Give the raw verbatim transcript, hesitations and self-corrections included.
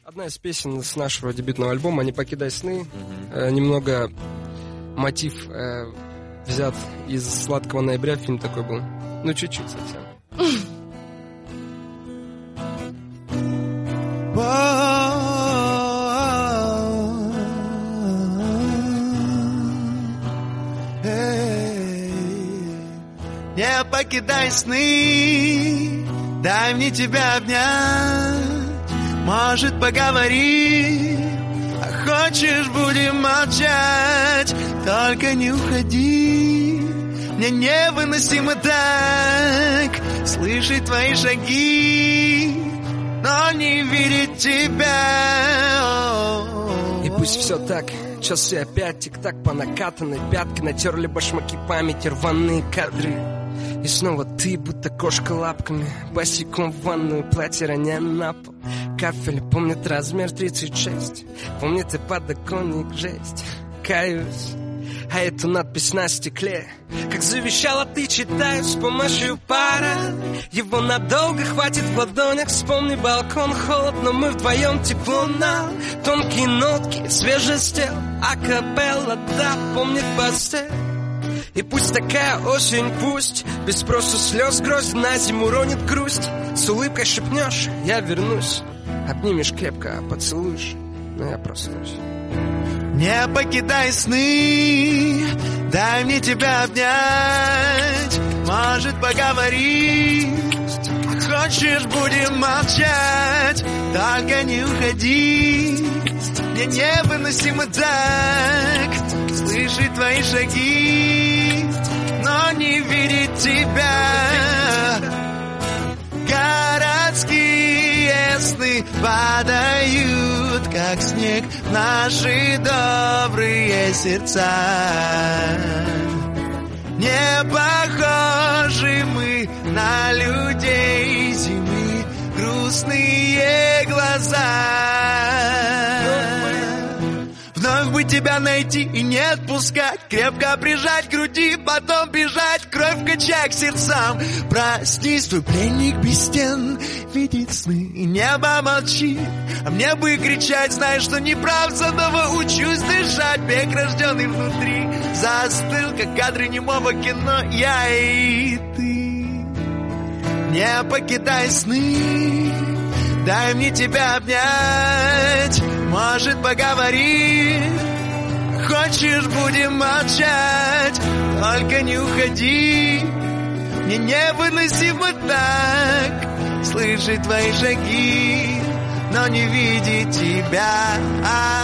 Одна из песен с нашего дебютного альбома «Не покидай сны». Mm-hmm. Э, немного мотив э, взят из «Сладкого ноября», фильм такой был. Ну, чуть-чуть совсем. Не покидай сны, дай мне тебя обнять. Может, поговорим, а хочешь, будем молчать. Только не уходи, мне невыносимо так слышать твои шаги, но не видеть тебя. И пусть все так, часы опять тик-так по накатанной, пятки натерли башмаки памяти, рваные кадры. И снова ты, будто кошка лапками, босиком в ванную, платье роняя на пол. Кафель помнит размер тридцать шесть, помнит и подоконник, жесть. Каюсь, а эту надпись на стекле, как завещала, ты читаю с помощью пара. Его надолго хватит в ладонях, вспомни балкон, холодно, мы вдвоем, тепло на тонкие нотки, свежесть тел, акапелла, да, помнит пастель. И пусть такая осень, пусть без спросу слез грозит, на зиму ронит грусть. С улыбкой шепнешь, я вернусь, обнимешь крепко, поцелуешь, но я проснусь. Не покидай сны, дай мне тебя обнять. Может, поговорим, хочешь, будем молчать. Только не уходи, мне невыносимо так слышать твои шаги, но не видеть тебя. Городские сны падают, как снег, в наши добрые сердца. Не похожи мы на людей зимы, грустные глаза. Вновь бы тебя найти и не отпускать, крепко прижать к груди, потом бежать, кровь качать к сердцам. Проснись, твой пленник без стен видит сны, и небо молчит, а мне бы кричать, знаешь, что не прав, заново учусь дышать. Бег, рожденный внутри, застыл, как кадры немого кино, я и ты. Не покидай сны, дай мне тебя обнять. Может, поговорим, хочешь, будем молчать. Только не уходи, мне невыносимо так слышать твои шаги, но не видеть тебя.